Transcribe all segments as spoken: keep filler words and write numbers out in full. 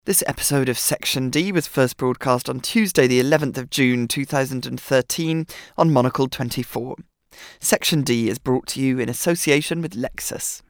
This episode of Section D was first broadcast on Tuesday the eleventh of June two thousand thirteen on Monocle twenty-four. Section D is brought to you in association with Lexus.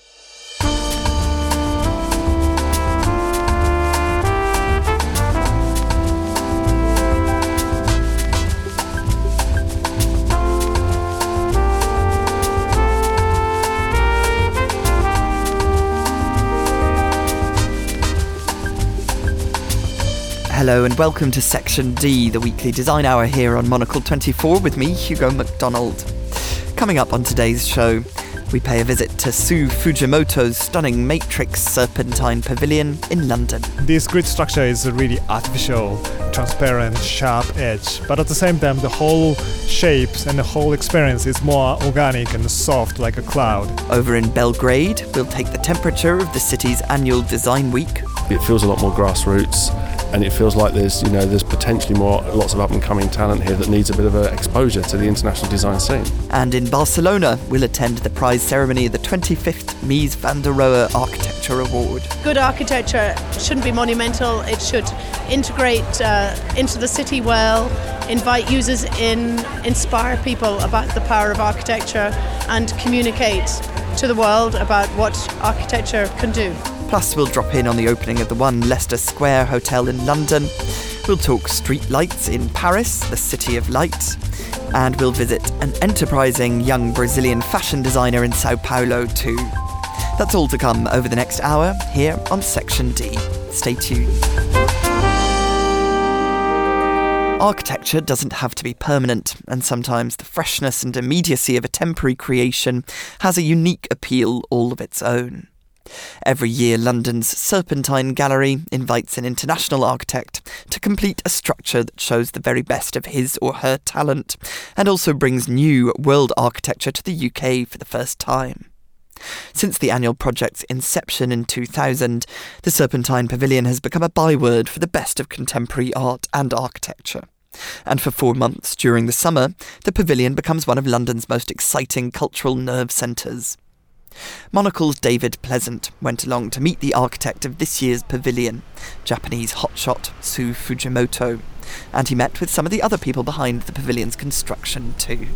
Hello and welcome to Section D, the weekly design hour here on Monocle twenty-four with me, Hugo MacDonald. Coming up on today's show, we pay a visit to Sue Fujimoto's stunning Matrix Serpentine Pavilion in London. This grid structure is a really artificial, transparent, sharp edge, but at the same time the whole shapes and the whole experience is more organic and soft like a cloud. Over in Belgrade, we'll take the temperature of the city's annual Design Week. It feels a lot more grassroots, and it feels like there's, you know, there's potentially more, lots of up-and-coming talent here that needs a bit of a exposure to the international design scene. And in Barcelona, we'll attend the prize ceremony of the twenty-fifth Mies van der Rohe Architecture Award. Good architecture shouldn't be monumental. It should integrate uh, into the city well, invite users in, inspire people about the power of architecture, and communicate to the world about what architecture can do. Plus, we'll drop in on the opening of the One Leicester Square Hotel in London. We'll talk street lights in Paris, the City of Light. And we'll visit an enterprising young Brazilian fashion designer in Sao Paulo too. That's all to come over the next hour here on Section D. Stay tuned. Architecture doesn't have to be permanent, and sometimes the freshness and immediacy of a temporary creation has a unique appeal all of its own. Every year, London's Serpentine Gallery invites an international architect to complete a structure that shows the very best of his or her talent, and also brings new world architecture to the U K for the first time. Since the annual project's inception in two thousand, the Serpentine Pavilion has become a byword for the best of contemporary art and architecture. And for four months during the summer, the pavilion becomes one of London's most exciting cultural nerve centres. Monocle's David Pleasant went along to meet the architect of this year's pavilion, Japanese hotshot Sue Fujimoto, and he met with some of the other people behind the pavilion's construction too.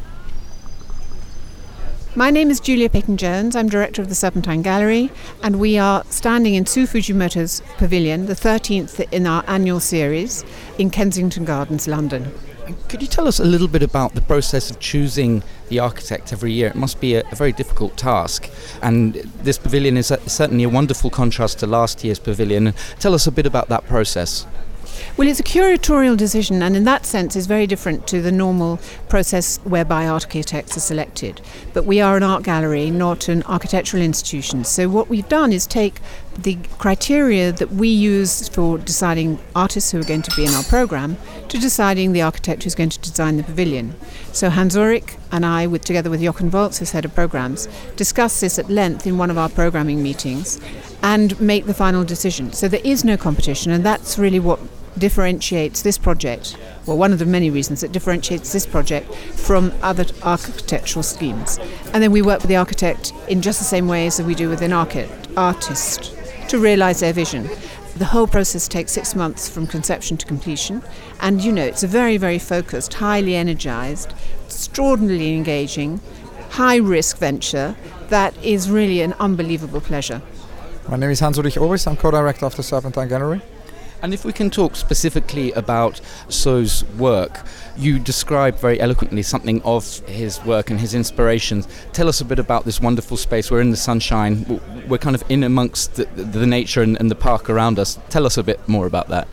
My name is Julia Peyton-Jones. I'm director of the Serpentine Gallery, and we are standing in Sue Fujimoto's pavilion, the thirteenth in our annual series, in Kensington Gardens, London. Could you tell us a little bit about the process of choosing the architect every year? It must be a, a very difficult task, and this pavilion is a, certainly a wonderful contrast to last year's pavilion. Tell us a bit about that process. Well, it's a curatorial decision, and in that sense is very different to the normal process whereby architects are selected. But we are an art gallery, not an architectural institution. So what we've done is take the criteria that we use for deciding artists who are going to be in our programme to deciding the architect who's going to design the pavilion. So Hans Ulrich and I, with, together with Jochen Volz, who's head of programmes, discuss this at length in one of our programming meetings and make the final decision. So there is no competition, and that's really what differentiates this project, well, one of the many reasons that differentiates this project from other architectural schemes. And then we work with the architect in just the same way as we do with an architect, artist to realise their vision. The whole process takes six months from conception to completion, and you know, it's a very, very focused, highly energised, extraordinarily engaging, high-risk venture that is really an unbelievable pleasure. My name is Hans Ulrich Oris. I'm co-director of the Serpentine Gallery. And if we can talk specifically about Sue's work, you describe very eloquently something of his work and his inspirations. Tell us a bit about this wonderful space. We're in the sunshine. We're kind of in amongst the, the nature and, and the park around us. Tell us a bit more about that.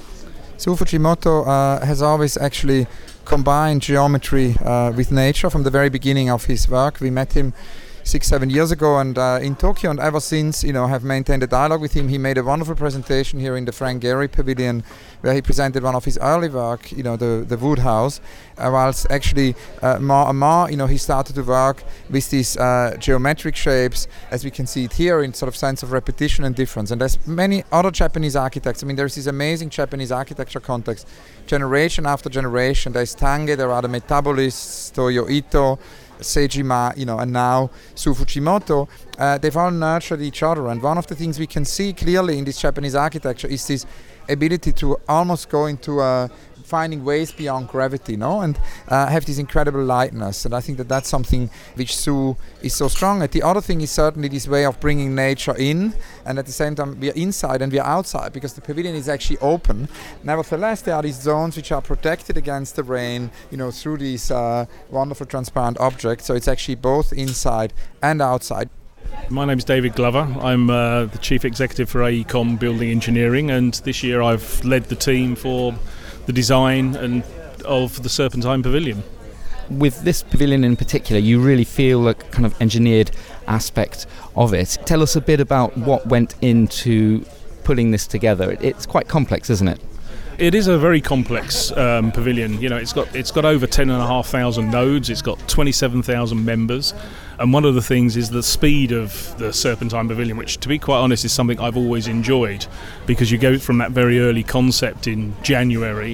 Sue Fujimoto uh, has always actually combined geometry uh, with nature from the very beginning of his work. We met him six, seven years ago, and uh, in Tokyo, and ever since, you know, have maintained a dialogue with him. He made a wonderful presentation here in the Frank Gehry Pavilion, where he presented one of his early work, you know, the the Wood House. Uh, whilst actually, uh, more and more, you know, he started to work with these uh, geometric shapes, as we can see it here, in sort of sense of repetition and difference. And there's many other Japanese architects. I mean, there's this amazing Japanese architecture context, generation after generation. There's Tange, there are the Metabolists, Toyo Ito. Sejima, you know, and now Sue Fujimoto, uh, they've all nurtured each other. And one of the things we can see clearly in this Japanese architecture is this ability to almost go into uh, finding ways beyond gravity, no, and uh, have this incredible lightness. And I think that that's something which Sue is so strong at. The other thing is certainly this way of bringing nature in, and at the same time we are inside and we are outside, because the pavilion is actually open. Nevertheless, there are these zones which are protected against the rain, you know, through these uh, wonderful transparent objects. So it's actually both inside and outside. My name is David Glover. I'm uh, the Chief Executive for A E C O M Building Engineering, and this year I've led the team for the design and of the Serpentine Pavilion. With this pavilion in particular, you really feel a kind of engineered aspect of it. Tell us a bit about what went into putting this together. It's quite complex, isn't it? It is a very complex um, pavilion. You know, it's got it's got over ten and a half thousand nodes. It's got twenty-seven thousand members, and one of the things is the speed of the Serpentine Pavilion, which, to be quite honest, is something I've always enjoyed, because you go from that very early concept in January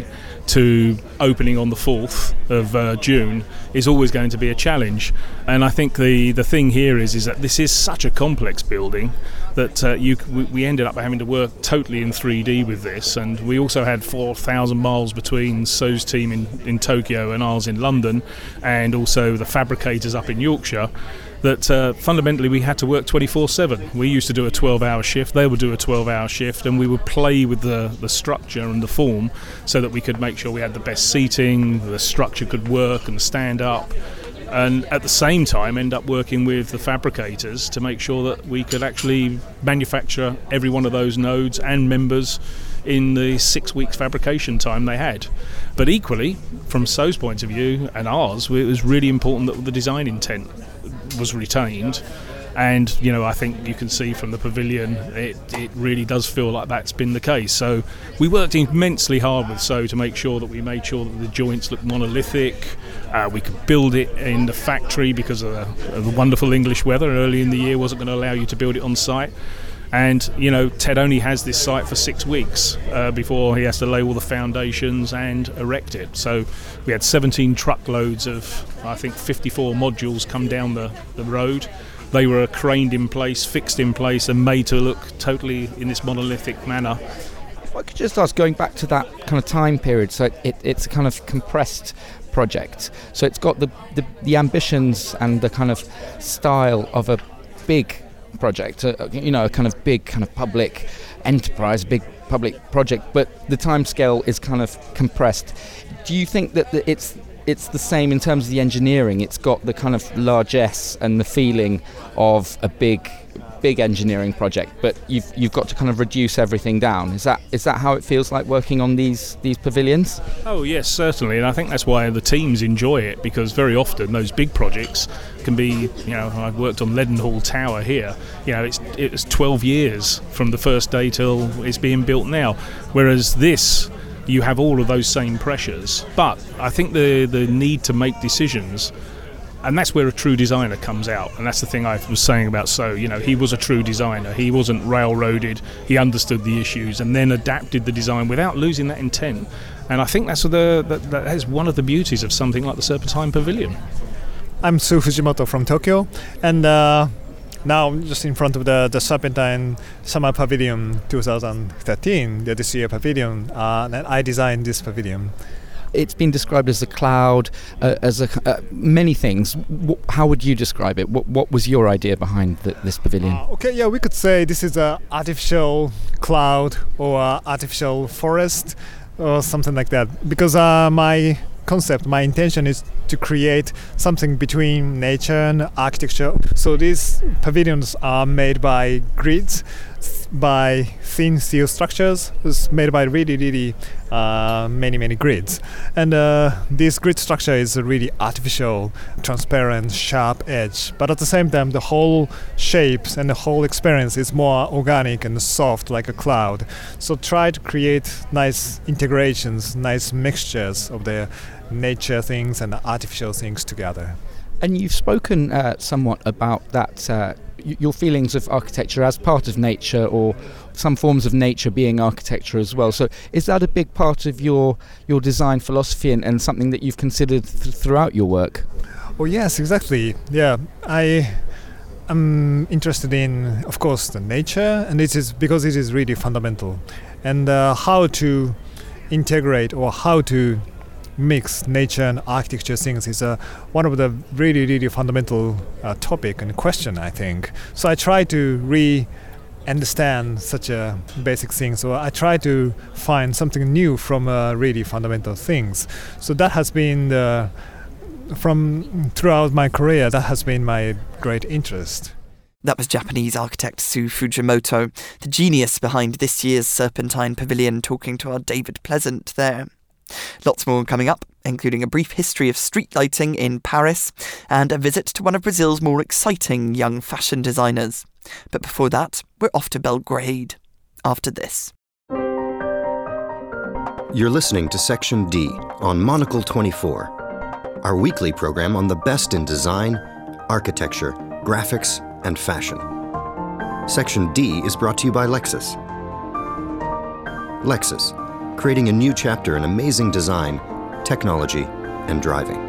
to opening on the fourth of uh, June is always going to be a challenge. And I think the the thing here is is that this is such a complex building that uh, you we, we ended up having to work totally in three D with this. And we also had four thousand miles between So's team in, in Tokyo and ours in London, and also the fabricators up in Yorkshire, that uh, fundamentally we had to work twenty-four seven. We used to do a twelve hour shift, they would do a twelve hour shift, and we would play with the, the structure and the form so that we could make sure we had the best seating, the structure could work and stand up, and at the same time end up working with the fabricators to make sure that we could actually manufacture every one of those nodes and members in the six weeks fabrication time they had. But equally, from So's point of view and ours, it was really important that the design intent was retained. And, you know, I think you can see from the pavilion, it, it really does feel like that's been the case. So we worked immensely hard with So to make sure that we made sure that the joints looked monolithic. Uh, we could build it in the factory because of the, of the wonderful English weather early in the year wasn't going to allow you to build it on site. And, you know, Ted only has this site for six weeks uh, before he has to lay all the foundations and erect it. So we had seventeen truckloads of, I think, fifty-four modules come down the, the road. They were craned in place, fixed in place, and made to look totally in this monolithic manner. If I could just ask, going back to that kind of time period, so it, it's a kind of compressed project. So it's got the, the, the ambitions and the kind of style of a big project, uh, you know, a kind of big kind of public enterprise, big public project, but the timescale is kind of compressed. Do you think that the, it's it's the same in terms of the engineering? It's got the kind of largesse and the feeling of a big big engineering project, but you've you've got to kind of reduce everything down. Is that is that how it feels like working on these these pavilions? Oh yes, certainly, and I think that's why the teams enjoy it, because very often those big projects can be, you know, I've worked on Leadenhall Tower here, you know, it's it's twelve years from the first day till it's being built now, whereas this, you have all of those same pressures. But I think the the need to make decisions, and that's where a true designer comes out. And that's the thing I was saying about So. You know, he was a true designer. He wasn't railroaded. He understood the issues and then adapted the design without losing that intent. And I think that's the that, that is one of the beauties of something like the Serpentine Pavilion. I'm Sue Fujimoto from Tokyo, and uh, now I'm just in front of the, the Serpentine Summer Pavilion twenty thirteen, the this year pavilion, uh, and I designed this pavilion. It's been described as a cloud, uh, as a, uh, many things. W- how would you describe it? What, what was your idea behind the, this pavilion? Uh, okay, yeah, we could say this is an artificial cloud or a artificial forest or something like that. Because uh, my concept, my intention is to create something between nature and architecture. So these pavilions are made by grids, by thin steel structures. It's made by really, really uh, many, many grids. And uh, this grid structure is a really artificial, transparent, sharp edge. But at the same time, the whole shapes and the whole experience is more organic and soft, like a cloud. So try to create nice integrations, nice mixtures of the nature things and the artificial things together. And you've spoken uh, somewhat about that, uh, y- your feelings of architecture as part of nature, or some forms of nature being architecture as well. So is that a big part of your your design philosophy and, and something that you've considered th- throughout your work? Oh yes, exactly. Yeah, I am interested in, of course, the nature, and it is because it is really fundamental, and uh, how to integrate or how to mix nature and architecture things is uh, one of the really, really fundamental uh, topic and question, I think. So I try to re understand such a basic thing. So I try to find something new from uh, really fundamental things. So that has been the, from throughout my career, that has been my great interest. That was Japanese architect Sue Fujimoto, the genius behind this year's Serpentine Pavilion, talking to our David Pleasant there. Lots more coming up, including a brief history of street lighting in Paris and a visit to one of Brazil's more exciting young fashion designers. But before that, we're off to Belgrade. After this. You're listening to Section D on Monocle twenty-four, our weekly program on the best in design, architecture, graphics, and fashion. Section D is brought to you by Lexus. Lexus, creating a new chapter in amazing design, technology, and driving.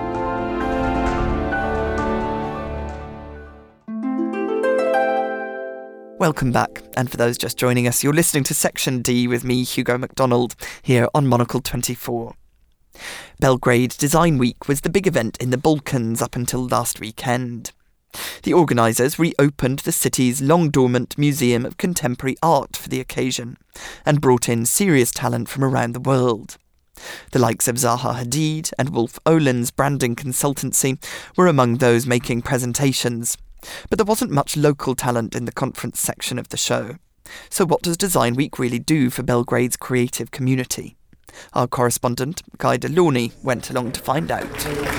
Welcome back, and for those just joining us, you're listening to Section D with me, Hugo MacDonald, here on Monocle twenty-four. Belgrade Design Week was the big event in the Balkans up until last weekend. The organisers reopened the city's long-dormant Museum of Contemporary Art for the occasion, and brought in serious talent from around the world. The likes of Zaha Hadid and Wolf Olen's branding consultancy were among those making presentations. But there wasn't much local talent in the conference section of the show. So what does Design Week really do for Belgrade's creative community? Our correspondent, Guy Delaunay, went along to find out.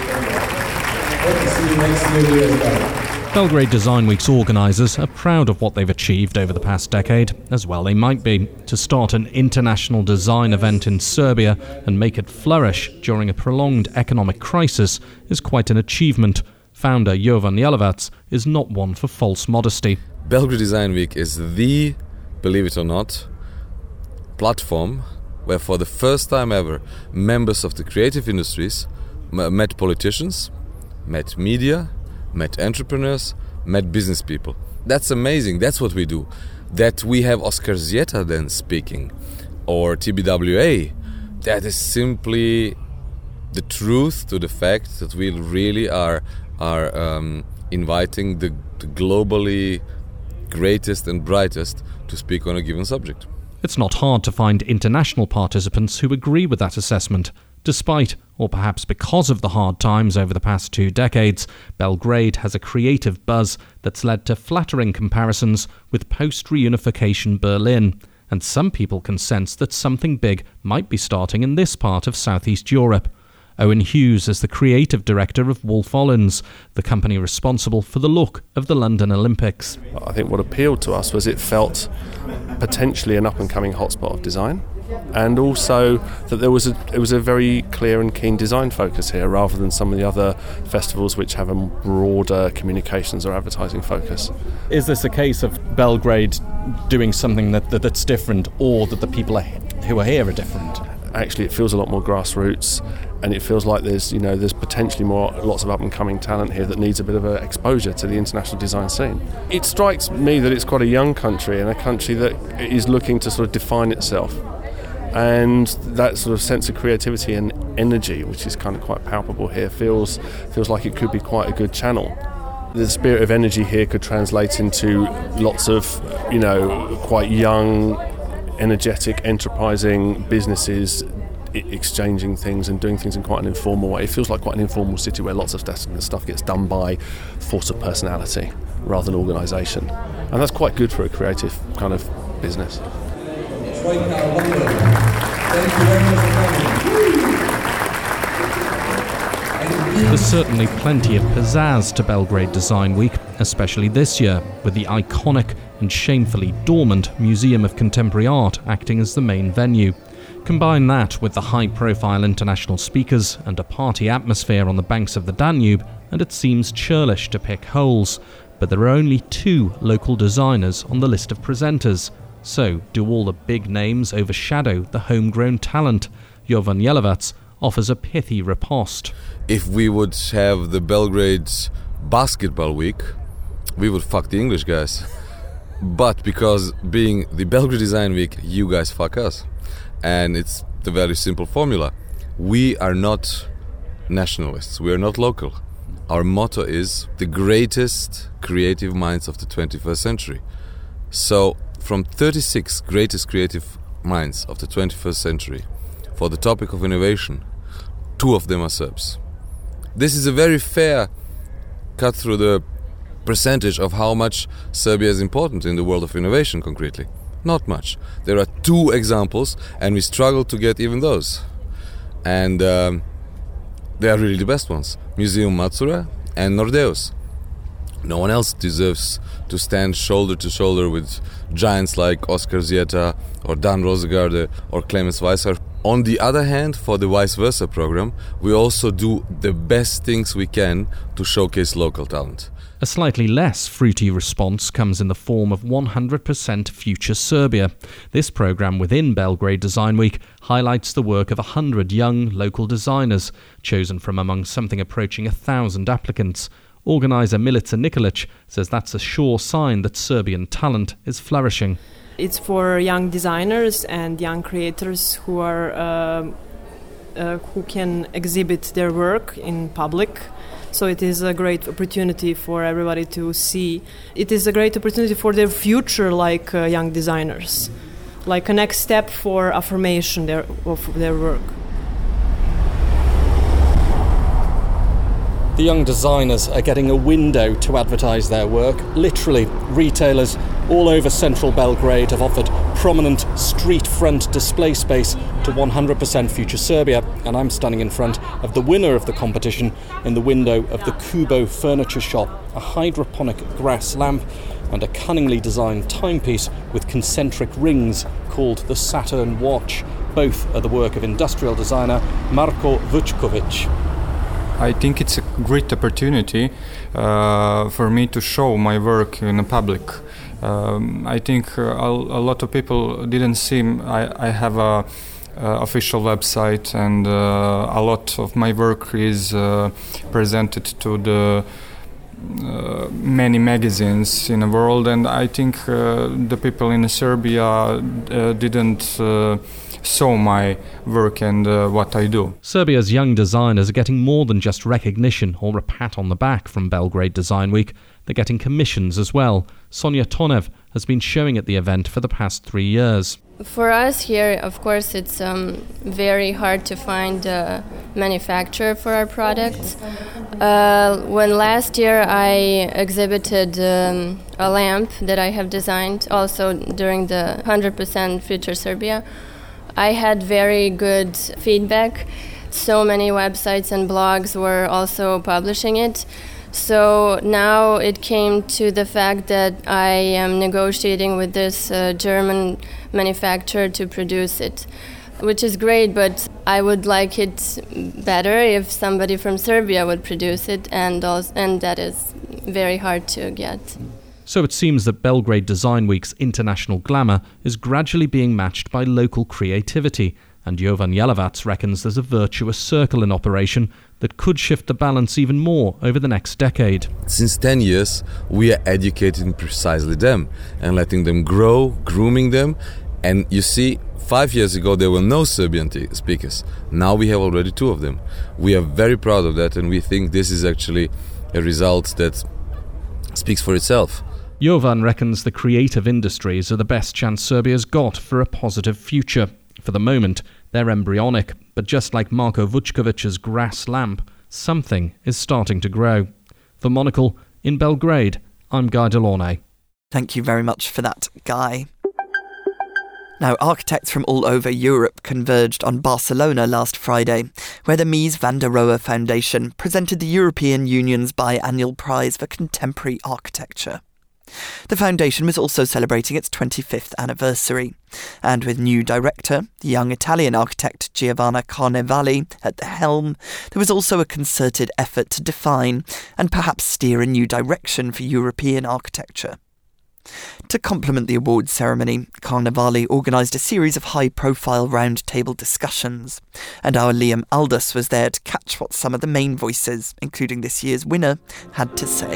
Belgrade Design Week's organisers are proud of what they've achieved over the past decade, as well they might be. To start an international design event in Serbia and make it flourish during a prolonged economic crisis is quite an achievement. Founder Jovan Jelevac is not one for false modesty. Belgrade Design Week is the, believe it or not, platform where for the first time ever members of the creative industries met politicians, met media, met entrepreneurs, met business people. That's amazing. That's what we do. That we have Oscar Zieta then speaking, or T B W A. That is simply the truth to the fact that we really are are um, inviting the, the globally greatest and brightest to speak on a given subject. It's not hard to find international participants who agree with that assessment. Despite, or perhaps because of the hard times over the past two decades, Belgrade has a creative buzz that's led to flattering comparisons with post-reunification Berlin. And some people can sense that something big might be starting in this part of Southeast Europe. Owen Hughes is the creative director of Wolf Olen's, the company responsible for the look of the London Olympics. I think what appealed to us was it felt potentially an up-and-coming hotspot of design, and also that there was a it was a very clear and keen design focus here, rather than some of the other festivals which have a broader communications or advertising focus. Is this a case of Belgrade doing something that, that that's different, or that the people are, who are here are different? Actually, it feels a lot more grassroots, and it feels like there's you know there's potentially more lots of up and coming talent here that needs a bit of a exposure to the international design scene. It strikes me that it's quite a young country, and a country that is looking to sort of define itself, and that sort of sense of creativity and energy, which is kind of quite palpable here, feels feels like it could be quite a good channel. The spirit of energy here could translate into lots of you know quite young, energetic, enterprising businesses exchanging things and doing things in quite an informal way. It feels like quite an informal city where lots of stuff gets done by force of personality rather than organisation, and that's quite good for a creative kind of business. There's certainly plenty of pizzazz to Belgrade Design Week, especially this year, with the iconic and shamefully dormant Museum of Contemporary Art acting as the main venue. Combine that with the high-profile international speakers and a party atmosphere on the banks of the Danube, and it seems churlish to pick holes. But there are only two local designers on the list of presenters. So, do all the big names overshadow the homegrown talent? Jovan Jelevac offers a pithy riposte. If we would have the Belgrade Basketball Week, we would fuck the English guys. But because being the Belgrade Design Week, you guys fuck us. And it's the very simple formula. We are not nationalists. We are not local. Our motto is the greatest creative minds of the twenty-first century. So from thirty-six greatest creative minds of the twenty-first century, for the topic of innovation, two of them are Serbs. This is a very fair cut through the percentage of how much Serbia is important in the world of innovation concretely. Not much. There are two examples and we struggle to get even those. And um, they are really the best ones. Museum Matsura and Nordeus. No one else deserves to stand shoulder to shoulder with giants like Oskar Zieta or Dan Rosegarde or Clemens Weisser. On the other hand, for the vice versa program, we also do the best things we can to showcase local talent. A slightly less fruity response comes in the form of one hundred percent Future Serbia. This programme within Belgrade Design Week highlights the work of one hundred young local designers, chosen from among something approaching a thousand applicants. Organiser Milica Nikolic says that's a sure sign that Serbian talent is flourishing. It's for young designers and young creators who are uh, uh, who can exhibit their work in public. So it is a great opportunity for everybody to see. It is a great opportunity for their future, like uh, young designers, like a next step for affirmation their, of their work. The young designers are getting a window to advertise their work. Literally, retailers all over central Belgrade have offered prominent street front display space to one hundred percent Future Serbia, and I'm standing in front of the winner of the competition in the window of the Kubo furniture shop, a hydroponic grass lamp and a cunningly designed timepiece with concentric rings called the Saturn Watch. Both are the work of industrial designer Marko Vučković. I think it's a great opportunity uh, for me to show my work in the public. Um, I think uh, a, a lot of people didn't see I, I have a, a official website, and uh, a lot of my work is uh, presented to the uh, many magazines in the world, and I think uh, the people in Serbia uh, didn't uh, saw my work and uh, what I do. Serbia's young designers are getting more than just recognition or a pat on the back from Belgrade Design Week. They're getting commissions as well. Sonia Tonev has been showing at the event for the past three years. For us here, of course, it's um, very hard to find a manufacturer for our products. Uh, when last year I exhibited um, a lamp that I have designed also during the one hundred percent Future Serbia, I had very good feedback. So many websites and blogs were also publishing it. So now it came to the fact that I am negotiating with this uh, German manufacturer to produce it, which is great, but I would like it better if somebody from Serbia would produce it, and also, and that is very hard to get. So it seems that Belgrade Design Week's international glamour is gradually being matched by local creativity, and Jovan Jalovac reckons there's a virtuous circle in operation that could shift the balance even more over the next decade. Since ten years, we are educating precisely them and letting them grow, grooming them. And you see, five years ago there were no Serbian t- speakers. Now we have already two of them. We are very proud of that, and we think this is actually a result that speaks for itself. Jovan reckons the creative industries are the best chance Serbia's got for a positive future. For the moment, they're embryonic, but just like Marko Vučkovic's grass lamp, something is starting to grow. For Monocle, in Belgrade, I'm Guy Delaunay. Thank you very much for that, Guy. Now, architects from all over Europe converged on Barcelona last Friday, where the Mies van der Rohe Foundation presented the European Union's biannual prize for contemporary architecture. The foundation was also celebrating its twenty-fifth anniversary, and with new director, the young Italian architect Giovanna Carnevali, at the helm, there was also a concerted effort to define and perhaps steer a new direction for European architecture. To complement the awards ceremony, Carnevali organised a series of high-profile round-table discussions, and our Liam Aldous was there to catch what some of the main voices, including this year's winner, had to say.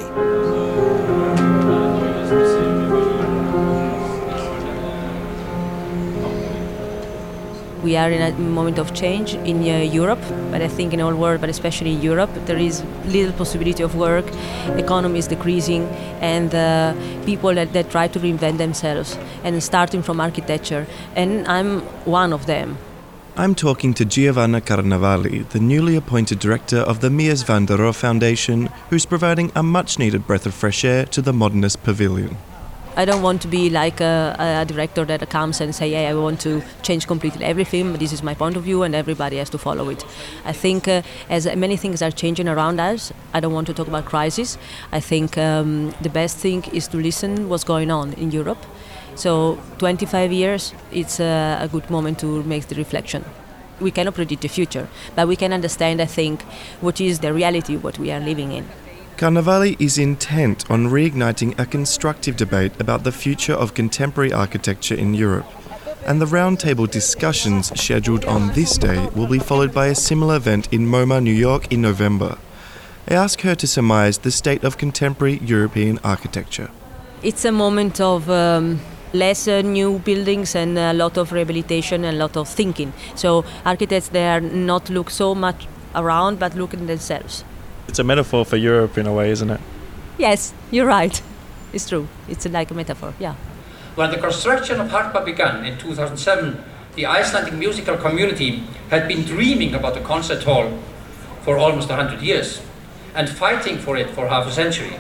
We are in a moment of change in uh, Europe, but I think in the whole world, but especially in Europe, there is little possibility of work, economy is decreasing, and uh, people that, that try to reinvent themselves, and starting from architecture, and I'm one of them. I'm talking to Giovanna Carnevali, the newly appointed director of the Mies van der Rohe Foundation, who's providing a much-needed breath of fresh air to the Modernist Pavilion. I don't want to be like a, a director that comes and say, hey, I want to change completely everything, but this is my point of view and everybody has to follow it. I think uh, as many things are changing around us, I don't want to talk about crisis. I think um, the best thing is to listen what's going on in Europe. So twenty-five years, it's a, a good moment to make the reflection. We cannot predict the future, but we can understand, I think, what is the reality of what we are living in. Carnevali is intent on reigniting a constructive debate about the future of contemporary architecture in Europe, and the roundtable discussions scheduled on this day will be followed by a similar event in MoMA, New York in November. I ask her to surmise the state of contemporary European architecture. It's a moment of um, less uh, new buildings and a lot of rehabilitation and a lot of thinking. So architects, they are not look so much around, but look at themselves. It's a metaphor for Europe in a way, isn't it? Yes, you're right. It's true. It's like a metaphor, yeah. When the construction of Harpa began in two thousand seven, the Icelandic musical community had been dreaming about a concert hall for almost one hundred years and fighting for it for half a century.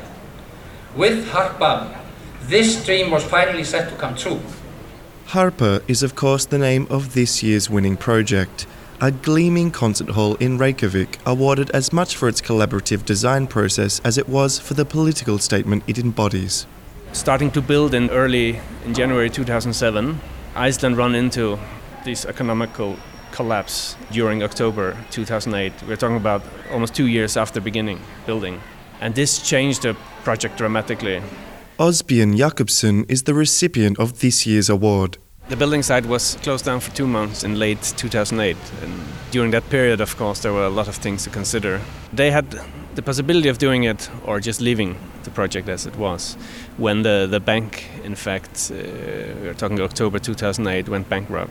With Harpa, this dream was finally set to come true. Harpa is of course the name of this year's winning project, a gleaming concert hall in Reykjavik, awarded as much for its collaborative design process as it was for the political statement it embodies. Starting to build in early in January two thousand seven, Iceland ran into this economical collapse during October two thousand eight. We're talking about almost two years after beginning building. And this changed the project dramatically. Osbjørn Jakobsen is the recipient of this year's award. The building site was closed down for two months in late two thousand eight, and during that period, of course, there were a lot of things to consider. They had the possibility of doing it or just leaving the project as it was, when the, the bank, in fact, uh, we are talking October two thousand eight, went bankrupt.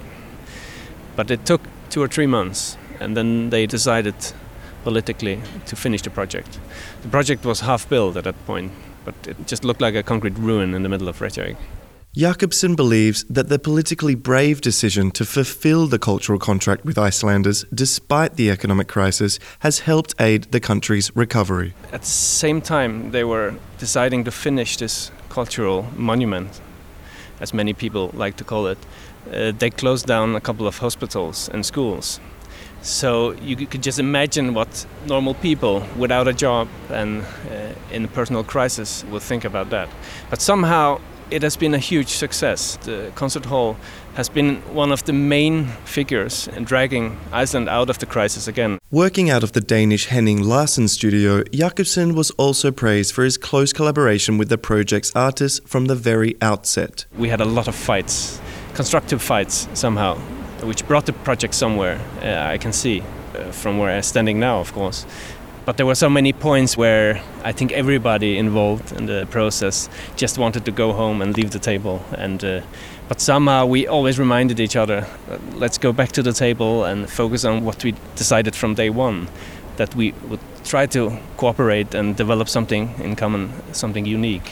But it took two or three months, and then they decided politically to finish the project. The project was half built at that point, but it just looked like a concrete ruin in the middle of Reykjavik. Jakobsen believes that the politically brave decision to fulfill the cultural contract with Icelanders, despite the economic crisis, has helped aid the country's recovery. At the same time, they were deciding to finish this cultural monument, as many people like to call it. Uh, they closed down a couple of hospitals and schools. So you could just imagine what normal people without a job and uh, in a personal crisis would think about that. But somehow it has been a huge success. The concert hall has been one of the main figures in dragging Iceland out of the crisis again. Working out of the Danish Henning Larsen studio, Jakobsen was also praised for his close collaboration with the project's artists from the very outset. We had a lot of fights, constructive fights somehow, which brought the project somewhere, uh, I can see, uh, from where I'm standing now, of course. But there were so many points where I think everybody involved in the process just wanted to go home and leave the table. And uh, but somehow we always reminded each other, uh, let's go back to the table and focus on what we decided from day one, that we would try to cooperate and develop something in common, something unique.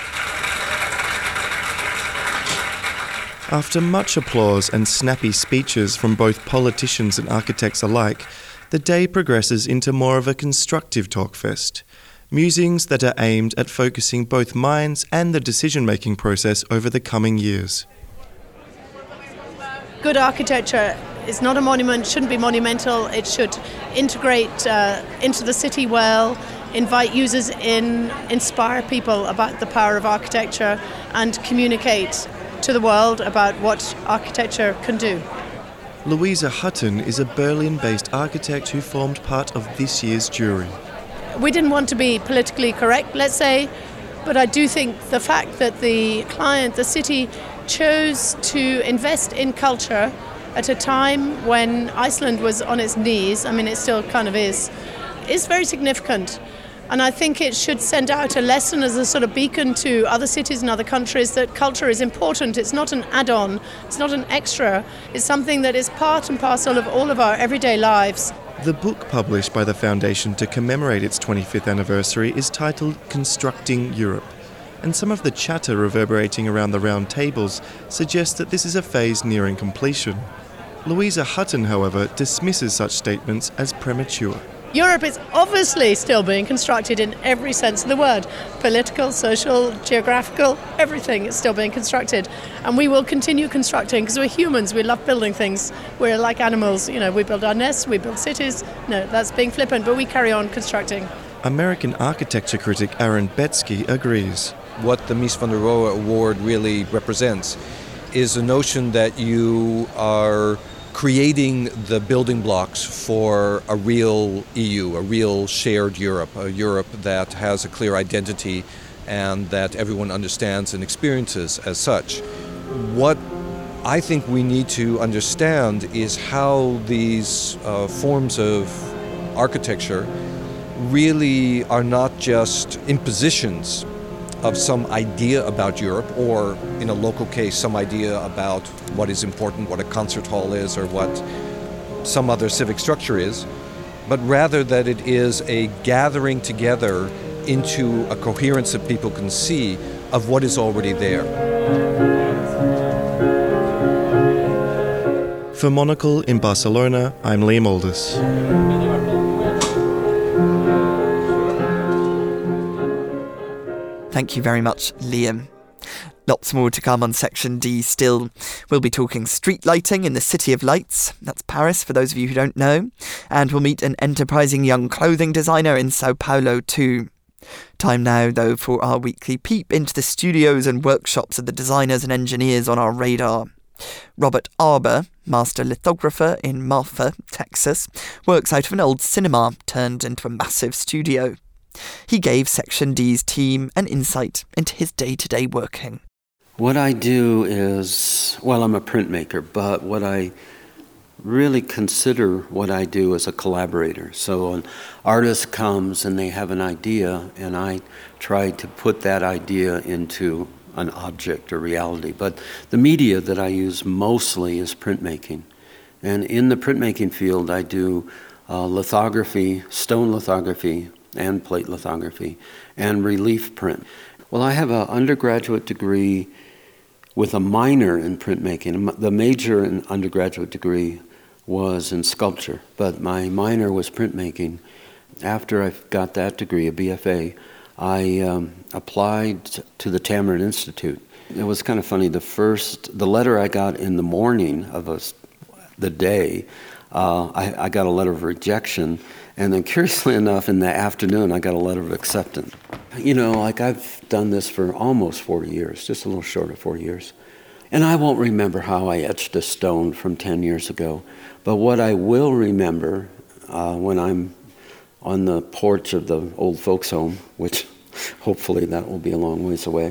After much applause and snappy speeches from both politicians and architects alike, the day progresses into more of a constructive talkfest. Musings that are aimed at focusing both minds and the decision-making process over the coming years. Good architecture is not a monument, shouldn't be monumental. It should integrate uh, into the city well, invite users in, inspire people about the power of architecture, and communicate to the world about what architecture can do. Louisa Hutton is a Berlin-based architect who formed part of this year's jury. We didn't want to be politically correct, let's say. But I do think the fact that the client, the city, chose to invest in culture at a time when Iceland was on its knees, I mean it still kind of is, is very significant. And I think it should send out a lesson as a sort of beacon to other cities and other countries that culture is important. It's not an add-on, it's not an extra, it's something that is part and parcel of all of our everyday lives. The book published by the Foundation to commemorate its twenty-fifth anniversary is titled Constructing Europe, and some of the chatter reverberating around the round tables suggests that this is a phase nearing completion. Louisa Hutton, however, dismisses such statements as premature. Europe is obviously still being constructed in every sense of the word. Political, social, geographical, everything is still being constructed. And we will continue constructing because we're humans, we love building things. We're like animals, you know, we build our nests, we build cities. No, that's being flippant, but we carry on constructing. American architecture critic Aaron Betsky agrees. What the Mies van der Rohe Award really represents is a notion that you are creating the building blocks for a real E U, a real shared Europe, a Europe that has a clear identity and that everyone understands and experiences as such. What I think we need to understand is how these uh, forms of architecture really are not just impositions of some idea about Europe, or in a local case, some idea about what is important, what a concert hall is, or what some other civic structure is, but rather that it is a gathering together into a coherence that people can see of what is already there. For Monocle in Barcelona, I'm Liam Aldous. Thank you very much, Liam. Lots more to come on Section D still. We'll be talking street lighting in the City of Lights, that's Paris for those of you who don't know, and we'll meet an enterprising young clothing designer in Sao Paulo too. Time now, though, for our weekly peep into the studios and workshops of the designers and engineers on our radar. Robert Arbour, master lithographer in Marfa, Texas, works out of an old cinema turned into a massive studio. He gave Section D's team an insight into his day-to-day working. What I do is, well, I'm a printmaker, but what I really consider what I do as a collaborator. So an artist comes and they have an idea, and I try to put that idea into an object or reality. But the media that I use mostly is printmaking. And in the printmaking field, I do uh, lithography, stone lithography, and plate lithography, and relief print. Well, I have an undergraduate degree with a minor in printmaking. The major in undergraduate degree was in sculpture, but my minor was printmaking. After I got that degree, a B F A, I um, applied to the Tamarind Institute. It was kind of funny. The first, the letter I got in the morning of a, the day, uh, I, I got a letter of rejection. And then curiously enough, in the afternoon, I got a letter of acceptance. You know, like I've done this for almost forty years, just a little short of forty years. And I won't remember how I etched a stone from ten years ago. But what I will remember uh, when I'm on the porch of the old folks' home, which hopefully that will be a long ways away,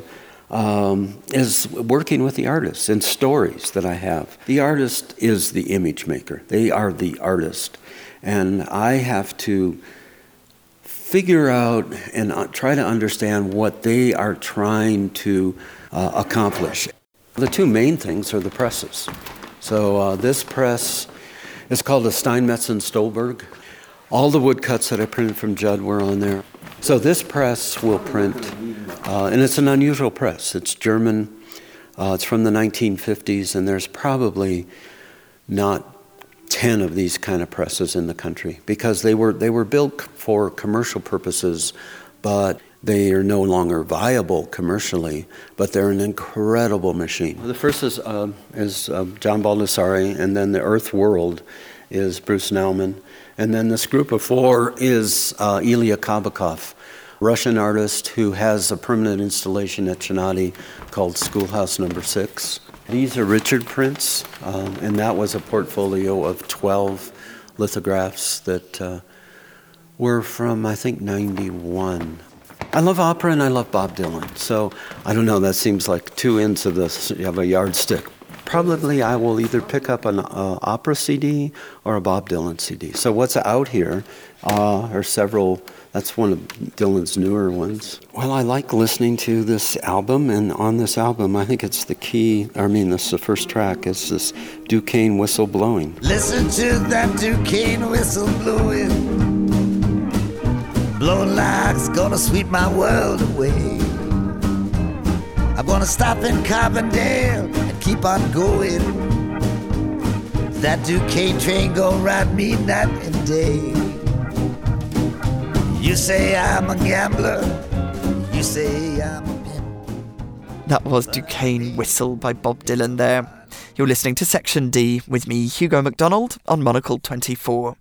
um, is working with the artists and stories that I have. The artist is the image maker. They are the artist. And I have to figure out and try to understand what they are trying to uh, accomplish. The two main things are the presses. So uh, this press is called a Steinmetz and Stolberg. All the woodcuts that I printed from Judd were on there. So this press will print, uh, and it's an unusual press. It's German. Uh, it's from the nineteen fifties, and there's probably not ten of these kind of presses in the country because they were they were built for commercial purposes, but they are no longer viable commercially, but they're an incredible machine. The first is uh, is uh, John Baldessari, and then the Earth World is Bruce Nauman, and then this group of four is uh, Ilya Kabakov, Russian artist who has a permanent installation at Chinati called Schoolhouse Number Six. These are Richard prints, um, and that was a portfolio of twelve lithographs that uh, were from, I think, ninety-one. I love opera and I love Bob Dylan. So I don't know, that seems like two ends of this of a yardstick. Probably I will either pick up an uh, opera C D or a Bob Dylan C D. So what's out here uh, are several, that's one of Dylan's newer ones. Well, I like listening to this album, and on this album, I think it's the key, I mean, this is the first track, it's this Duquesne whistle blowing. Listen to that Duquesne whistle blowing. Blowing like it's gonna sweep my world away. I'm gonna stop in Carbondale and keep on going. That Duquesne train gonna ride me night and day. You say I'm a gambler, you say I'm a pimp. That was Duquesne Whistle by Bob Dylan there. You're listening to Section D with me, Hugo MacDonald, on Monocle twenty-four.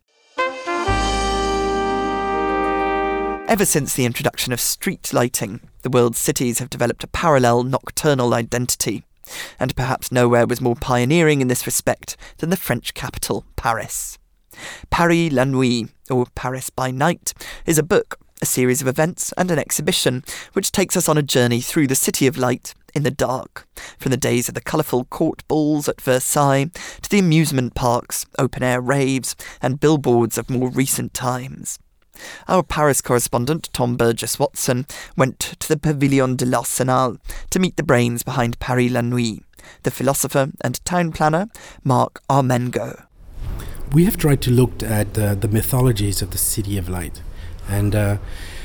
Ever since the introduction of street lighting, the world's cities have developed a parallel nocturnal identity, and perhaps nowhere was more pioneering in this respect than the French capital, Paris. Paris la Nuit, or Paris by Night, is a book, a series of events and an exhibition which takes us on a journey through the city of light in the dark, from the days of the colourful court balls at Versailles to the amusement parks, open-air raves and billboards of more recent times. Our Paris correspondent, Tom Burgess-Watson, went to the Pavillon de l'Arsenal to meet the brains behind Paris la Nuit, the philosopher and town planner, Marc Armengaud. We have tried to look at uh, the mythologies of the City of Light, and uh,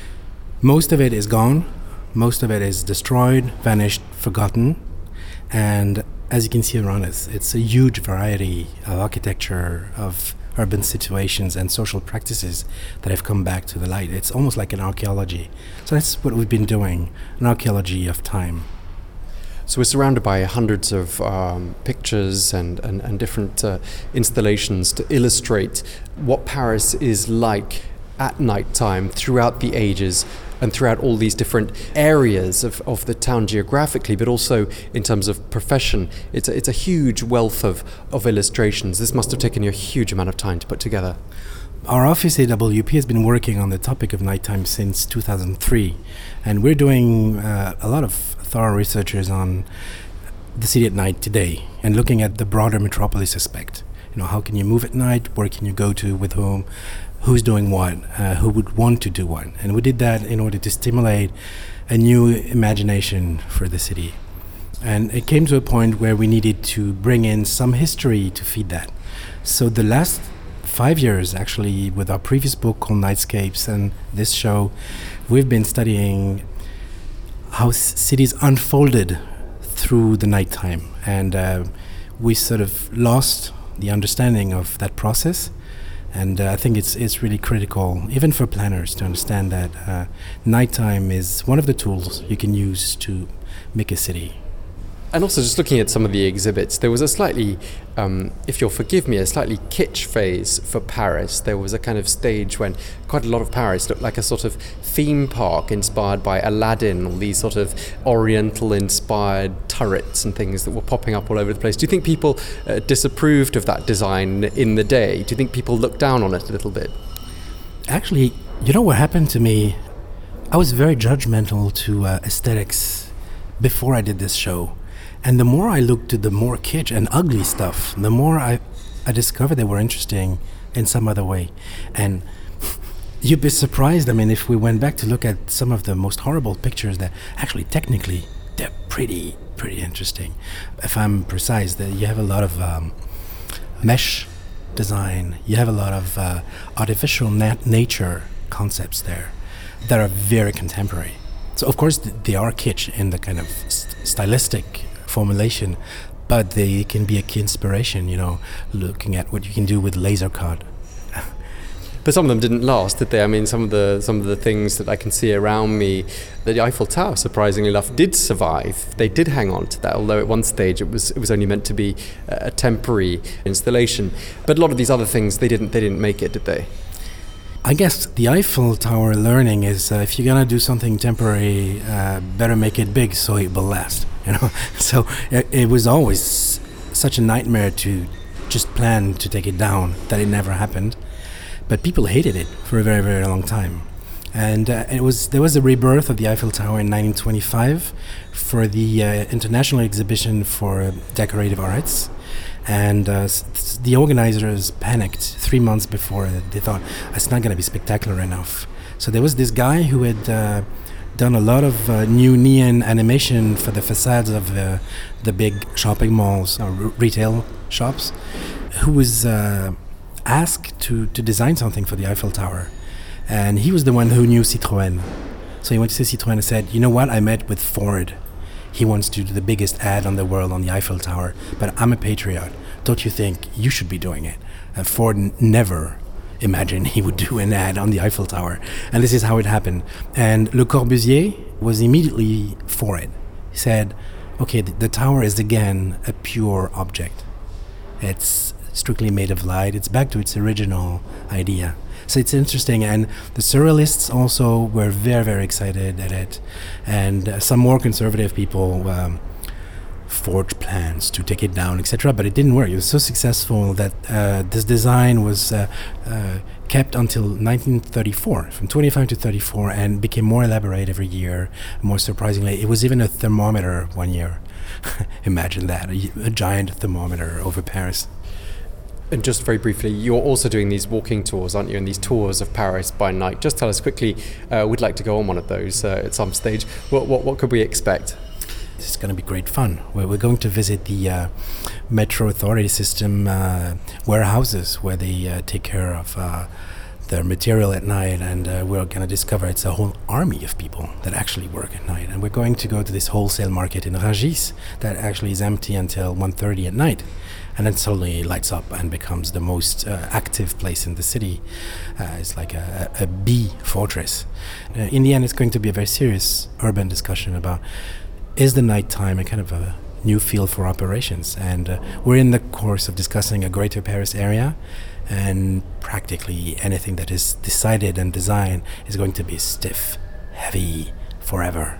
most of it is gone, most of it is destroyed, vanished, forgotten, and as you can see around us, it's a huge variety of architecture, of urban situations and social practices that have come back to the light. It's almost like an archaeology. So that's what we've been doing, an archaeology of time. So we're surrounded by hundreds of um, pictures and, and, and different uh, installations to illustrate what Paris is like at night time throughout the ages and throughout all these different areas of, of the town geographically, but also in terms of profession. It's a, it's a huge wealth of, of illustrations. This must have taken you a huge amount of time to put together. Our office, A W P, has been working on the topic of nighttime since two thousand three, and we're doing uh, a lot of thorough researches on the city at night today and looking at the broader metropolis aspect. You know, how can you move at night? Where can you go to? With whom? Who's doing what? Uh, who would want to do what? And we did that in order to stimulate a new imagination for the city. And it came to a point where we needed to bring in some history to feed that. So the last five years, actually, with our previous book called Nightscapes and this show, we've been studying how s- cities unfolded through the nighttime. And uh, we sort of lost the understanding of that process. And uh, I think it's it's really critical, even for planners, to understand that uh, nighttime is one of the tools you can use to make a city. And also just looking at some of the exhibits, there was a slightly, um, if you'll forgive me, a slightly kitsch phase for Paris. There was a kind of stage when quite a lot of Paris looked like a sort of theme park inspired by Aladdin, all these sort of oriental-inspired turrets and things that were popping up all over the place. Do you think people uh, disapproved of that design in the day? Do you think people looked down on it a little bit? Actually, you know what happened to me? I was very judgmental to uh, aesthetics before I did this show. And the more I looked at the more kitsch and ugly stuff, the more I, I discovered they were interesting in some other way. And you'd be surprised, I mean, if we went back to look at some of the most horrible pictures that actually technically they're pretty, pretty interesting. If I'm precise, that you have a lot of um, mesh design, you have a lot of uh, artificial nat- nature concepts there that are very contemporary. So of course th- they are kitsch in the kind of st- stylistic formulation, but they can be a key inspiration, you know, looking at what you can do with laser cut. But some of them didn't last, did they? I mean, some of the some of the things that I can see around me, the Eiffel Tower, surprisingly enough, did survive. They did hang on to that, although at one stage it was it was only meant to be a temporary installation. But a lot of these other things, they didn't they didn't make it, did they? I guess the Eiffel Tower learning is uh, if you're gonna do something temporary, uh, better make it big so it will last. You know, so it, it was always such a nightmare to just plan to take it down that it never happened. But people hated it for a very, very long time. And uh, it was there was a rebirth of the Eiffel Tower in nineteen twenty-five for the uh, International Exhibition for uh, Decorative Arts. And uh, s- the organizers panicked three months before. They thought, it's not going to be spectacular enough. So there was this guy who had uh, done a lot of uh, new neon animation for the facades of uh, the big shopping malls or r- retail shops, who was uh, asked to, to design something for the Eiffel Tower. And he was the one who knew Citroën. So he went to see Citroën and said, you know what, I met with Ford. He wants to do the biggest ad on the world on the Eiffel Tower, but I'm a patriot. Don't you think you should be doing it? And Ford n- never imagined he would do an ad on the Eiffel Tower. And this is how it happened. And Le Corbusier was immediately for it. He said, okay, the, the tower is again a pure object. It's strictly made of light. It's back to its original idea. So it's interesting, and the surrealists also were very, very excited at it, and uh, some more conservative people um, forged plans to take it down, et cetera. But it didn't work. It was so successful that uh, this design was uh, uh, kept until nineteen thirty-four, from twenty-five to thirty-four, and became more elaborate every year. More surprisingly, it was even a thermometer one year. Imagine that, a, a giant thermometer over Paris. And just very briefly, you're also doing these walking tours, aren't you? And these tours of Paris by night. Just tell us quickly, uh, we'd like to go on one of those uh, at some stage. What, what what could we expect? This is going to be great fun. We're, we're going to visit the uh, Metro Authority System uh, warehouses where they uh, take care of uh, their material at night, and uh, we're going to discover it's a whole army of people that actually work at night. And we're going to go to this wholesale market in Rungis that actually is empty until one thirty at night. And then suddenly lights up and becomes the most uh, active place in the city. Uh, it's like a, a bee fortress. Uh, in the end, it's going to be a very serious urban discussion about, is the nighttime a kind of a new field for operations? And uh, we're in the course of discussing a Greater Paris area, and practically anything that is decided and designed is going to be stiff, heavy, forever.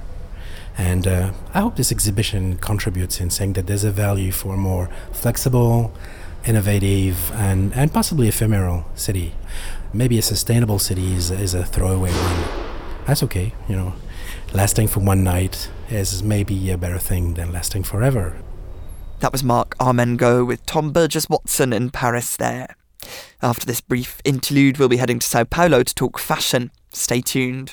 And uh, I hope this exhibition contributes in saying that there's a value for a more flexible, innovative, and, and possibly ephemeral city. Maybe a sustainable city is, is a throwaway one. That's okay, you know. Lasting for one night is maybe a better thing than lasting forever. That was Marc Armengaud with Tom Burgess-Watson in Paris there. After this brief interlude, we'll be heading to Sao Paulo to talk fashion. Stay tuned.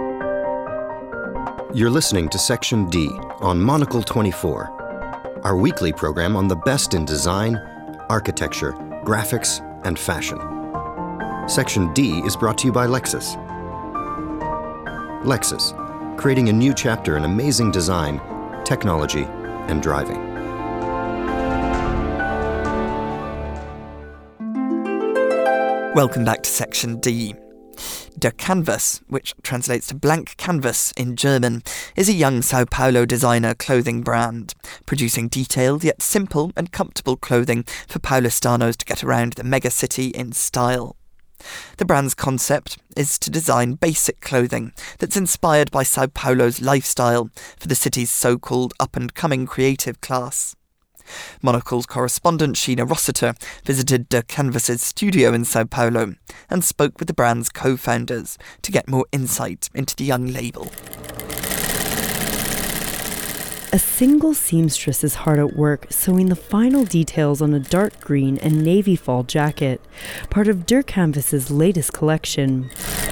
You're listening to Section D on Monocle twenty-four, our weekly program on the best in design, architecture, graphics, and fashion. Section D is brought to you by Lexus. Lexus, creating a new chapter in amazing design, technology, and driving. Welcome back to Section D. Der Canvas, which translates to blank canvas in German, is a young Sao Paulo designer clothing brand, producing detailed yet simple and comfortable clothing for Paulistanos to get around the megacity in style. The brand's concept is to design basic clothing that's inspired by Sao Paulo's lifestyle for the city's so-called up-and-coming creative class. Monocle's correspondent Sheena Rossiter visited Der Canvas's studio in Sao Paulo and spoke with the brand's co-founders to get more insight into the young label. A single seamstress is hard at work sewing the final details on a dark green and navy fall jacket, part of Der Canvas's latest collection.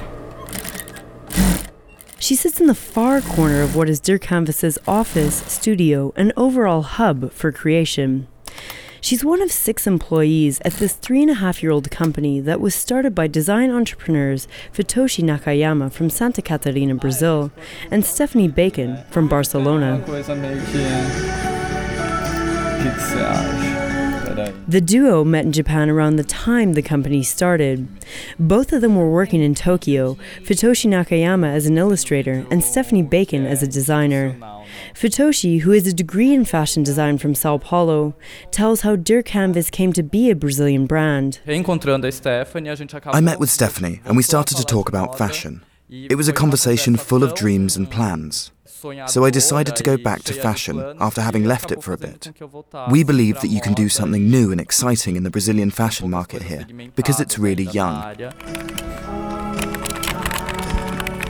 She sits in the far corner of what is Der Canvas's office, studio, and overall hub for creation. She's one of six employees at this three-and-a-half-year-old company that was started by design entrepreneurs Futoshi Nakayama from Santa Catarina, Brazil, and Stephanie Bacon from Barcelona. The duo met in Japan around the time the company started. Both of them were working in Tokyo, Futoshi Nakayama as an illustrator and Stephanie Bacon as a designer. Futoshi, who has a degree in fashion design from Sao Paulo, tells how Der Canvas came to be a Brazilian brand. I met with Stephanie and we started to talk about fashion. It was a conversation full of dreams and plans. So I decided to go back to fashion after having left it for a bit. We believe that you can do something new and exciting in the Brazilian fashion market here, because it's really young.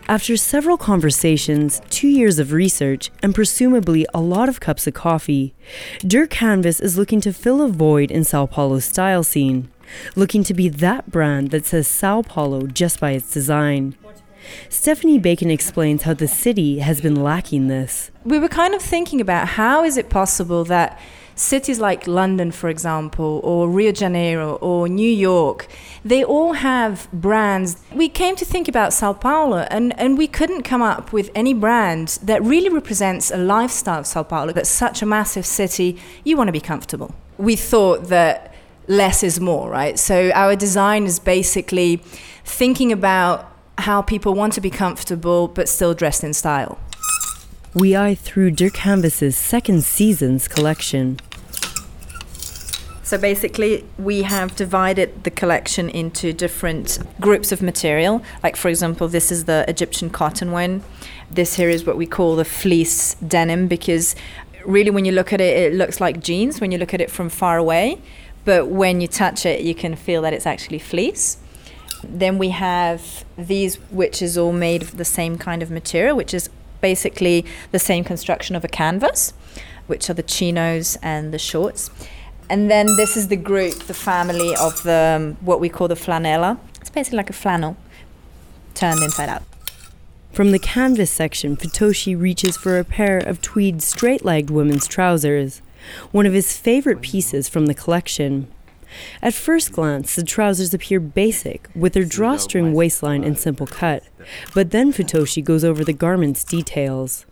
After several conversations, two years of research, and presumably a lot of cups of coffee, Dir Canvas is looking to fill a void in Sao Paulo's style scene, looking to be that brand that says Sao Paulo just by its design. Stephanie Bacon explains how the city has been lacking this. We were kind of thinking about how is it possible that cities like London, for example, or Rio de Janeiro, or New York, they all have brands. We came to think about Sao Paulo, and, and we couldn't come up with any brand that really represents a lifestyle of Sao Paulo. That's such a massive city, you want to be comfortable. We thought that less is more, right? So our design is basically thinking about how people want to be comfortable but still dressed in style. We eye through Dir Canvas's second season's collection. So basically, we have divided the collection into different groups of material. Like, for example, this is the Egyptian cotton one. This here is what we call the fleece denim, because really when you look at it, it looks like jeans when you look at it from far away. But when you touch it, you can feel that it's actually fleece. Then we have these, which is all made of the same kind of material, which is basically the same construction of a canvas, which are the chinos and the shorts. And then this is the group, the family of the um, what we call the flanella. It's basically like a flannel turned inside out. From the canvas section, Futoshi reaches for a pair of tweed straight-legged women's trousers, one of his favorite pieces from the collection. At first glance, the trousers appear basic, with their drawstring waistline and simple cut, but then Futoshi goes over the garment's details.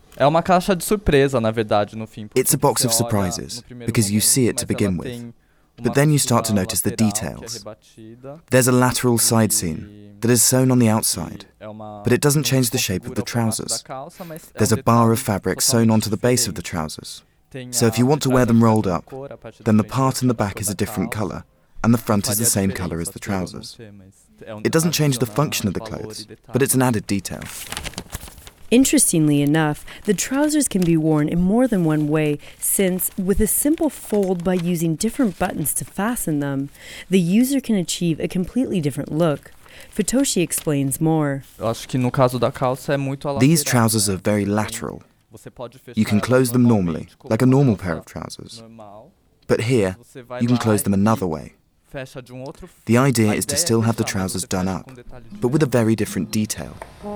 It's a box of surprises, because you see it to begin with, but then you start to notice the details. There's a lateral side seam that is sewn on the outside, but it doesn't change the shape of the trousers. There's a bar of fabric sewn onto the base of the trousers. So if you want to wear them rolled up, then the part in the back is a different colour, and the front is the same colour as the trousers. It doesn't change the function of the clothes, but it's an added detail. Interestingly enough, the trousers can be worn in more than one way, since with a simple fold by using different buttons to fasten them, the user can achieve a completely different look. Futoshi explains more. These trousers are very lateral. You can close them normally, like a normal pair of trousers. But here, you can close them another way. The idea is to still have the trousers done up, but with a very different detail.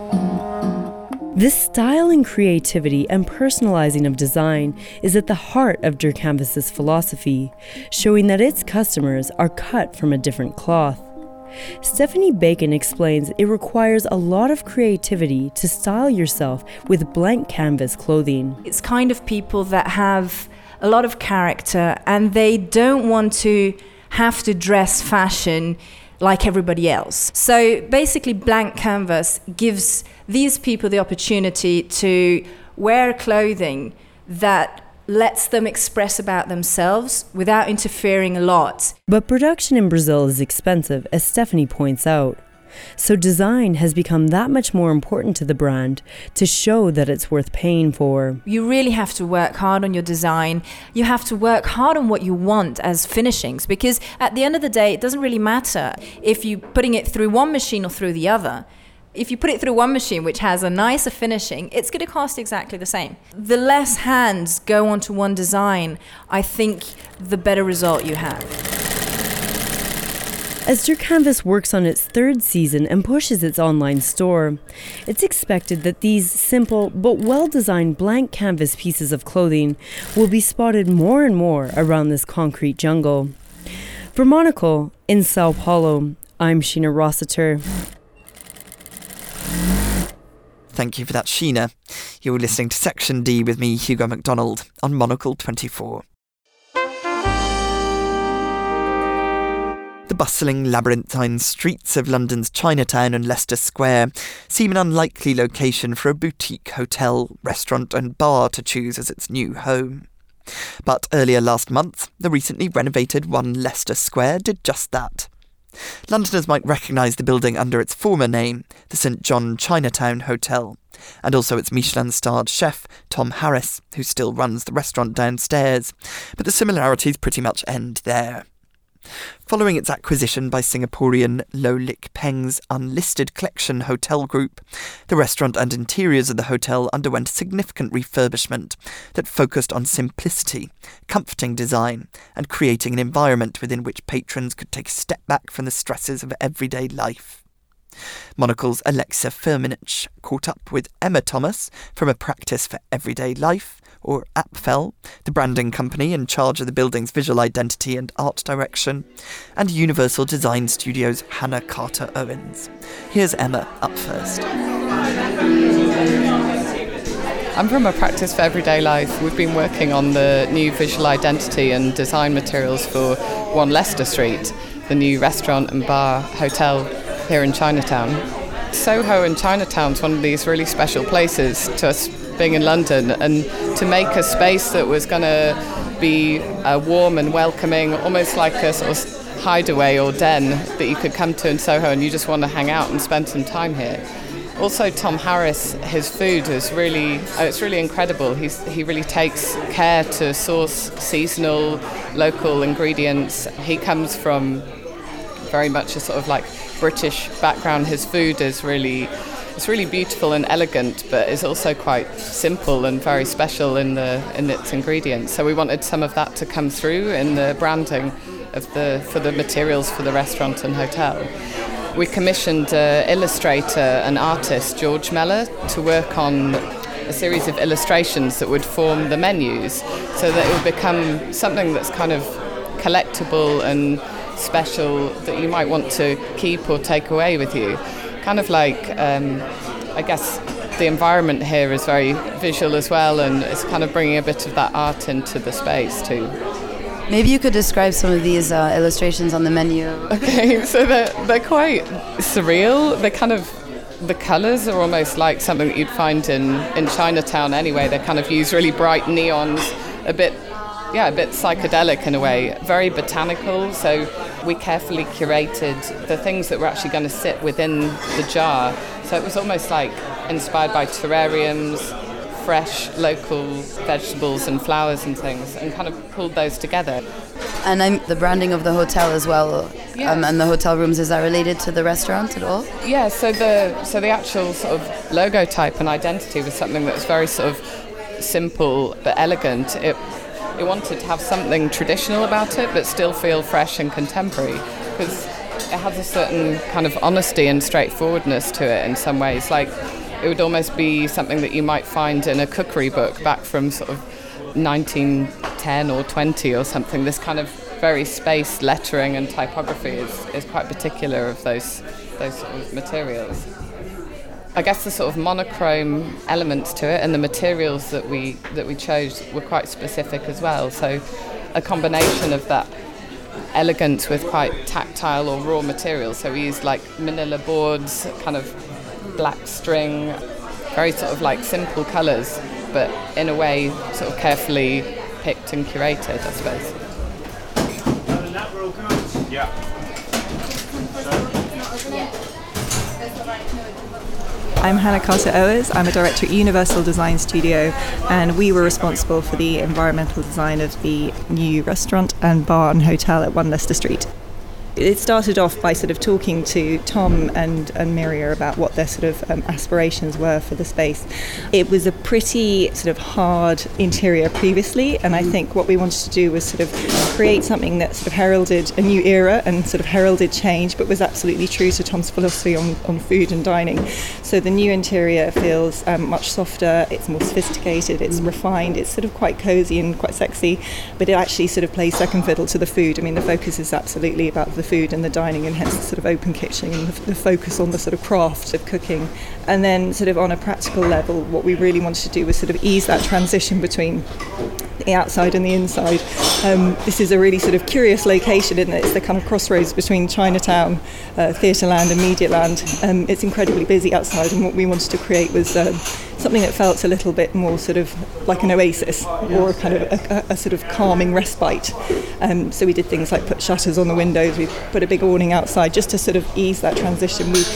This style and creativity and personalizing of design is at the heart of Dir Canvas's philosophy, showing that its customers are cut from a different cloth. Stephanie Bacon explains it requires a lot of creativity to style yourself with blank canvas clothing. It's kind of people that have a lot of character, and they don't want to have to dress fashion like everybody else. So basically, blank canvas gives these people the opportunity to wear clothing that lets them express about themselves without interfering a lot. But production in Brazil is expensive, as Stephanie points out. So design has become that much more important to the brand to show that it's worth paying for. You really have to work hard on your design. You have to work hard on what you want as finishings, because at the end of the day, it doesn't really matter if you're putting it through one machine or through the other. If you put it through one machine which has a nicer finishing, it's going to cost exactly the same. The less hands go onto one design, I think the better result you have. As Dir Canvas works on its third season and pushes its online store, it's expected that these simple but well-designed blank canvas pieces of clothing will be spotted more and more around this concrete jungle. For Monocle, in Sao Paulo, I'm Sheena Rossiter. Thank you for that, Sheena. You're listening to Section D with me, Hugo MacDonald, on Monocle twenty-four. The bustling, labyrinthine streets of London's Chinatown and Leicester Square seem an unlikely location for a boutique hotel, restaurant and bar to choose as its new home. But earlier last month, the recently renovated One Leicester Square did just that. Londoners might recognise the building under its former name, the Saint John Chinatown Hotel, and also its Michelin-starred chef, Tom Harris, who still runs the restaurant downstairs, but the similarities pretty much end there. Following its acquisition by Singaporean Loh Lik Peng's unlisted collection hotel group, the restaurant and interiors of the hotel underwent significant refurbishment that focused on simplicity, comforting design, and creating an environment within which patrons could take a step back from the stresses of everyday life. Monocle's Alexa Firmenich caught up with Emma Thomas from A Practice for Everyday Life, or Apfel, the branding company in charge of the building's visual identity and art direction, and Universal Design Studios' Hannah Carter Owens. Here's Emma up first. I'm from A Practice for Everyday Life. We've been working on the new visual identity and design materials for One Leicester Street, the new restaurant and bar hotel here in Chinatown. Soho in Chinatown's one of these really special places to us being in London, and to make a space that was going to be uh, warm and welcoming, almost like a sort of hideaway or den that you could come to in Soho and you just want to hang out and spend some time here. Also, Tom Harris, his food is really, uh, it's really incredible. He's, he really takes care to source seasonal, local ingredients. He comes from very much a sort of like British background. His food is really It's really beautiful and elegant, but it's also quite simple and very special in the in its ingredients. So we wanted some of that to come through in the branding of the for the materials for the restaurant and hotel. We commissioned an illustrator and artist, George Meller, to work on a series of illustrations that would form the menus, so that it would become something that's kind of collectible and special that you might want to keep or take away with you. Kind of like, um, I guess the environment here is very visual as well, and it's kind of bringing a bit of that art into the space too. Maybe you could describe some of these uh, illustrations on the menu. Okay, so they're, they're quite surreal. They're kind of, the colours are almost like something that you'd find in, in Chinatown anyway. They kind of use really bright neons, a bit Yeah, a bit psychedelic in a way, very botanical. So we carefully curated the things that were actually going to sit within the jar. So it was almost like inspired by terrariums, fresh local vegetables and flowers and things, and kind of pulled those together. And I'm the branding of the hotel as well, yeah. um, and the hotel rooms, is that related to the restaurant at all? Yeah, so the so the actual sort of logo type and identity was something that was very sort of simple but elegant. It It wanted to have something traditional about it, but still feel fresh and contemporary, because it has a certain kind of honesty and straightforwardness to it in some ways. Like, it would almost be something that you might find in a cookery book back from sort of nineteen ten or twenty or something. This kind of very spaced lettering and typography is, is quite particular of those those sort of materials. I guess the sort of monochrome elements to it and the materials that we that we chose were quite specific as well. So a combination of that elegance with quite tactile or raw materials. So we used like manila boards, kind of black string, very sort of like simple colours, but in a way sort of carefully picked and curated, I suppose. Yeah. I'm Hannah Carter Owens. I'm a director at Universal Design Studio, and we were responsible for the environmental design of the new restaurant and bar and hotel at One Leicester Street. It started off by sort of talking to Tom and, and Miria about what their sort of um, aspirations were for the space. It was a pretty sort of hard interior previously, and I think what we wanted to do was sort of create something that sort of heralded a new era and sort of heralded change, but was absolutely true to Tom's philosophy on, on food and dining. So the new interior feels um, much softer, it's more sophisticated, it's refined, it's sort of quite cozy and quite sexy, but it actually sort of plays second fiddle to the food. I mean, the focus is absolutely about the food and the dining, and hence the sort of open kitchen and the, the focus on the sort of craft of cooking. And then sort of on a practical level, what we really wanted to do was sort of ease that transition between the outside and the inside. Um, this is a really sort of curious location, isn't it? It's the kind of crossroads between Chinatown, uh, Theatreland and Medialand. Um, it's incredibly busy outside, and what we wanted to create was um, something that felt a little bit more sort of like an oasis, or kind of a, a, a sort of calming respite. Um, so we did things like put shutters on the windows, we put a big awning outside just to sort of ease that transition. We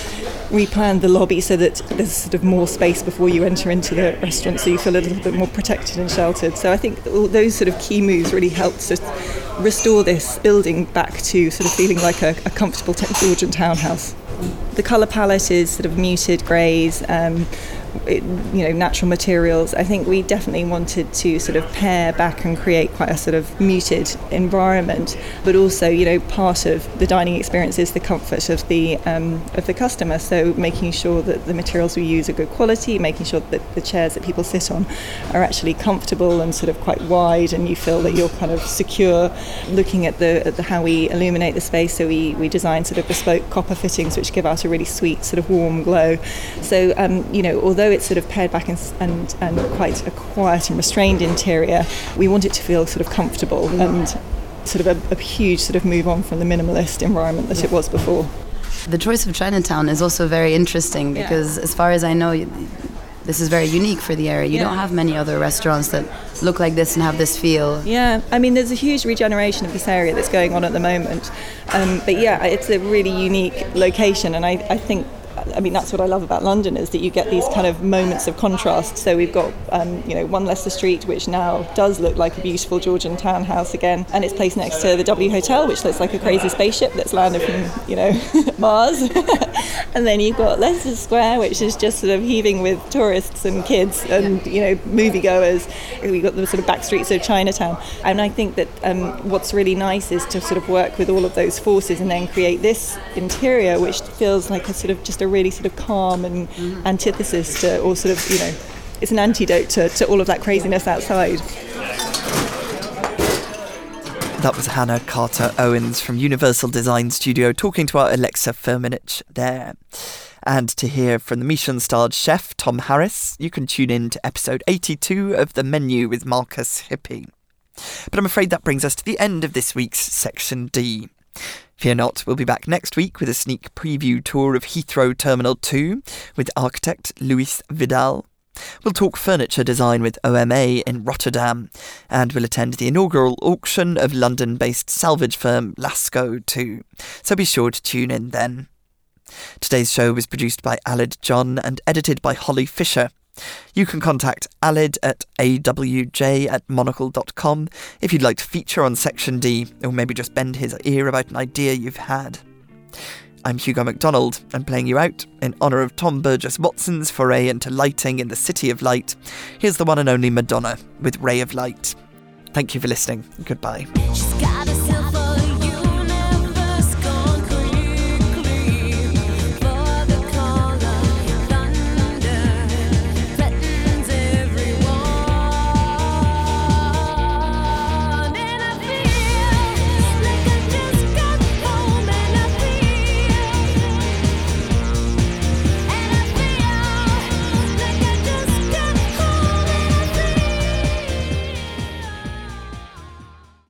replanned the lobby so that there's sort of more space before you enter into the restaurant, so you feel a little bit more protected and sheltered. So I think all those sort of key moves really helped to restore this building back to sort of feeling like a, a comfortable Georgian townhouse. The colour palette is sort of muted greys, um, it, you know, natural materials. I think we definitely wanted to sort of pare back and create quite a sort of muted environment, but also, you know, part of the dining experience is the comfort of the um, of the customer. So making sure that the materials we use are good quality, making sure that the chairs that people sit on are actually comfortable and sort of quite wide, and you feel that you're kind of secure. Looking at the, at the how we illuminate the space, so we we design sort of bespoke copper fittings which give out a really sweet sort of warm glow. So um, you know, although it's sort of pared back and, and and quite a quiet and restrained interior, we want it to feel sort of comfortable and sort of a, a huge sort of move on from the minimalist environment that it was before. The choice of Chinatown is also very interesting because, yeah. as far as I know, this is very unique for the area. You yeah. don't have many other restaurants that look like this and have this feel. Yeah, I mean, there's a huge regeneration of this area that's going on at the moment. Um, but yeah, it's a really unique location, and I, I think, I mean, that's what I love about London, is that you get these kind of moments of contrast. So we've got, um, you know, One Leicester Street, which now does look like a beautiful Georgian townhouse again, and it's placed next to the W Hotel, which looks like a crazy spaceship that's landed from, you know, Mars. And then you've got Leicester Square, which is just sort of heaving with tourists and kids and, you know, moviegoers. We've got the sort of back streets of Chinatown. And I think that um, what's really nice is to sort of work with all of those forces and then create this interior, which feels like a sort of just a really sort of calm and mm-hmm. antithesis to, or sort of, you know, it's an antidote to, to all of that craziness outside. That was Hannah Carter Owens from Universal Design Studio talking to our Alexa Firmenich there. And to hear from the Michelin-starred chef Tom Harris, you can tune in to episode eighty-two of The Menu with Marcus Hippie. But I'm afraid that brings us to the end of this week's Section D. Fear not, we'll be back next week with a sneak preview tour of Heathrow Terminal two with architect Luis Vidal. We'll talk furniture design with O M A in Rotterdam, and we'll attend the inaugural auction of London-based salvage firm Lasco too, so be sure to tune in then. Today's show was produced by Alid John and edited by Holly Fisher. You can contact Alid at a w j at monocle dot com if you'd like to feature on Section D, or maybe just bend his ear about an idea you've had. I'm Hugo MacDonald, and playing you out, in honour of Tom Burgess-Watson's foray into lighting in the City of Light, here's the one and only Madonna with Ray of Light. Thank you for listening. Goodbye.